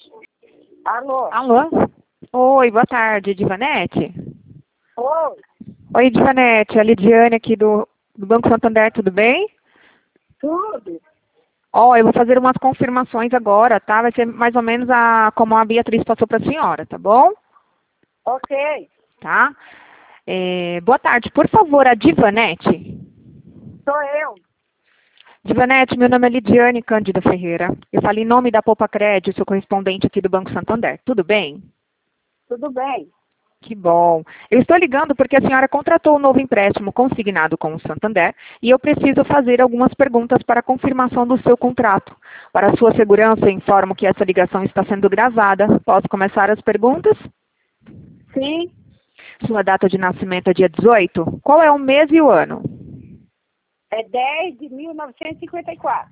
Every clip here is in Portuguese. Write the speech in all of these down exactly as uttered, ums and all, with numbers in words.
Alô? Alô? Oi, boa tarde, Divanete? Oi, Oi, Divanete, a Lidiane aqui do, do Banco Santander, tudo bem? tudo? Ó, eu vou fazer umas confirmações agora, tá? Vai ser mais ou menos a, como a Beatriz passou para a senhora, tá bom? Ok, Tá? É, boa tarde, por favor, a Divanete. sou eu. Divanete, meu nome é Lidiane Cândida Ferreira. Eu falo em nome da Poupa Crédito, sou correspondente aqui do Banco Santander. Tudo bem? Tudo bem? Que bom. Eu estou ligando porque a senhora contratou um novo empréstimo consignado com o Santander e eu preciso fazer algumas perguntas para a confirmação do seu contrato. Para a sua segurança, eu informo que essa ligação está sendo gravada. Posso começar as perguntas? Sim, Sua data de nascimento é dia dezoito? Qual é o mês e o ano? é dez de mil novecentos e cinquenta e quatro.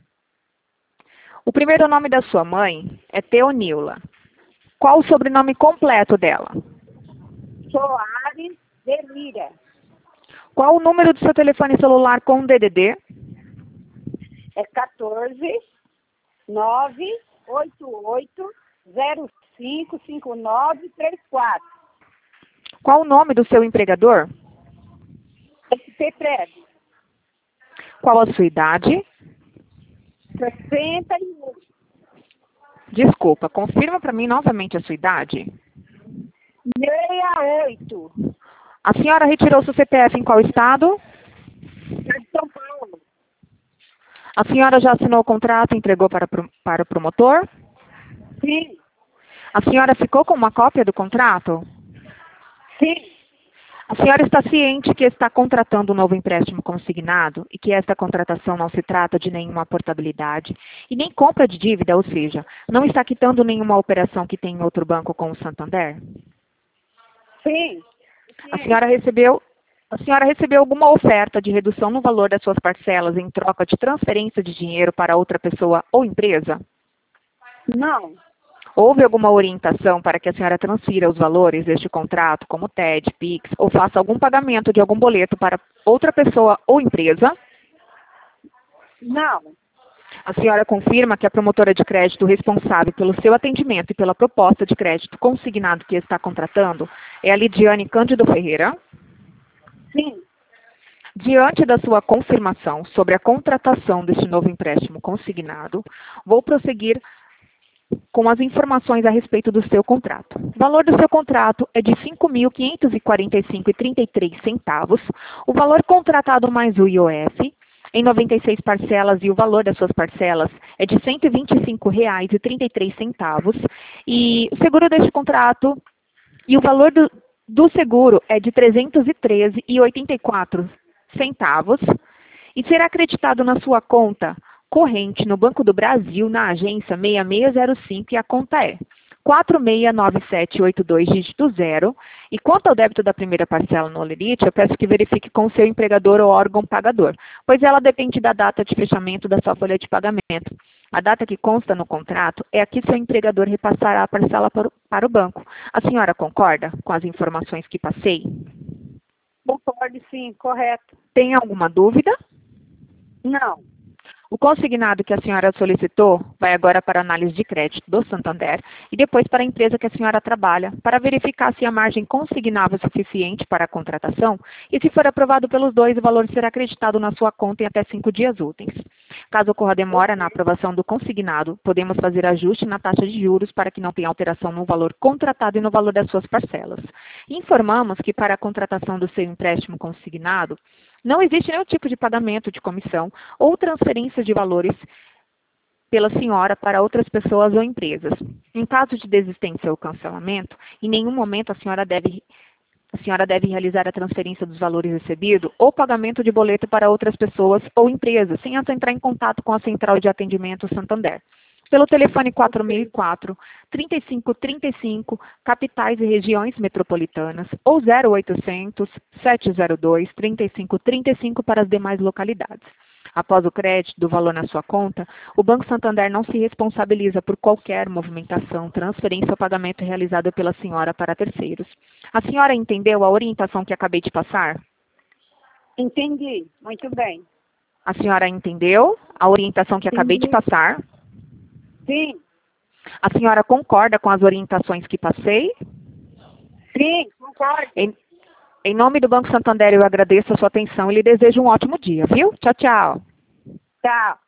O primeiro nome da sua mãe é Teonila. Qual o sobrenome completo dela? Soares de Lira. Qual o número do seu telefone celular com D D D? É quatorze, nove oito oito, zero cinco cinco nove três quatro. Qual o nome do seu empregador? S P Prévio. Qual a sua idade? sessenta e um. Desculpa, confirma para mim novamente a sua idade. sessenta e oito. A senhora retirou seu C P F em qual estado? É de São Paulo. A senhora já assinou o contrato e entregou para, pro- para o promotor? Sim, A senhora ficou com uma cópia do contrato? sim, A senhora está ciente que está contratando um novo empréstimo consignado e que esta contratação não se trata de nenhuma portabilidade e nem compra de dívida, ou seja, não está quitando nenhuma operação que tem em outro banco com o Santander? sim. A senhora recebeu, a senhora recebeu alguma oferta de redução no valor das suas parcelas em troca de transferência de dinheiro para outra pessoa ou empresa? Não, Houve alguma orientação para que a senhora transfira os valores deste contrato, como T E D, Pix, ou faça algum pagamento de algum boleto para outra pessoa ou empresa? não. A senhora confirma que a promotora de crédito responsável pelo seu atendimento e pela proposta de crédito consignado que está contratando é a Lidiane Cândido Ferreira? Sim, Diante da sua confirmação sobre a contratação deste novo empréstimo consignado, vou prosseguir com as informações a respeito do seu contrato. O valor do seu contrato é de cinco mil quinhentos e quarenta e cinco reais e trinta e três centavos. O valor contratado mais o I O F em noventa e seis parcelas e o valor das suas parcelas é de cento e vinte e cinco reais e trinta e três centavos. E o seguro deste contrato e o valor do, do seguro é de trezentos e treze reais e oitenta e quatro centavos e será acreditado na sua conta corrente no Banco do Brasil, na agência seis seis zero cinco, e a conta é quatro seis nove sete oito dois, dígito zero. E quanto ao débito da primeira parcela no Olerite, eu peço que verifique com o seu empregador ou órgão pagador, pois ela depende da data de fechamento da sua folha de pagamento. A data que consta no contrato é a que seu empregador repassará a parcela para o, para o banco. A senhora concorda com as informações que passei? concordo, sim, correto. Tem alguma dúvida? Não, O consignado que a senhora solicitou vai agora para a análise de crédito do Santander e depois para a empresa que a senhora trabalha, para verificar se a margem consignável é suficiente para a contratação e, se for aprovado pelos dois, o valor será acreditado na sua conta em até cinco dias úteis. Caso ocorra demora na aprovação do consignado, podemos fazer ajuste na taxa de juros para que não tenha alteração no valor contratado e no valor das suas parcelas. Informamos que para a contratação do seu empréstimo consignado, não existe nenhum tipo de pagamento de comissão ou transferência de valores pela senhora para outras pessoas ou empresas. Em caso de desistência ou cancelamento, em nenhum momento a senhora deve, a senhora deve realizar a transferência dos valores recebidos ou pagamento de boleto para outras pessoas ou empresas, sem antes entrar em contato com a Central de Atendimento Santander. Pelo telefone quatro mil e quatro, trinta e cinco trinta e cinco, capitais e regiões metropolitanas, ou zero oitocentos, sete zero dois, trinta e cinco trinta e cinco para as demais localidades. Após o crédito do valor na sua conta, o Banco Santander não se responsabiliza por qualquer movimentação, transferência ou pagamento realizado pela senhora para terceiros. A senhora entendeu a orientação que acabei de passar? entendi. Muito bem. A senhora entendeu a orientação que acabei de Entendi. passar? Sim, A senhora concorda com as orientações que passei? Sim, concordo. Em, em nome do Banco Santander, eu agradeço a sua atenção e lhe desejo um ótimo dia, viu? Tchau, tchau. Tchau.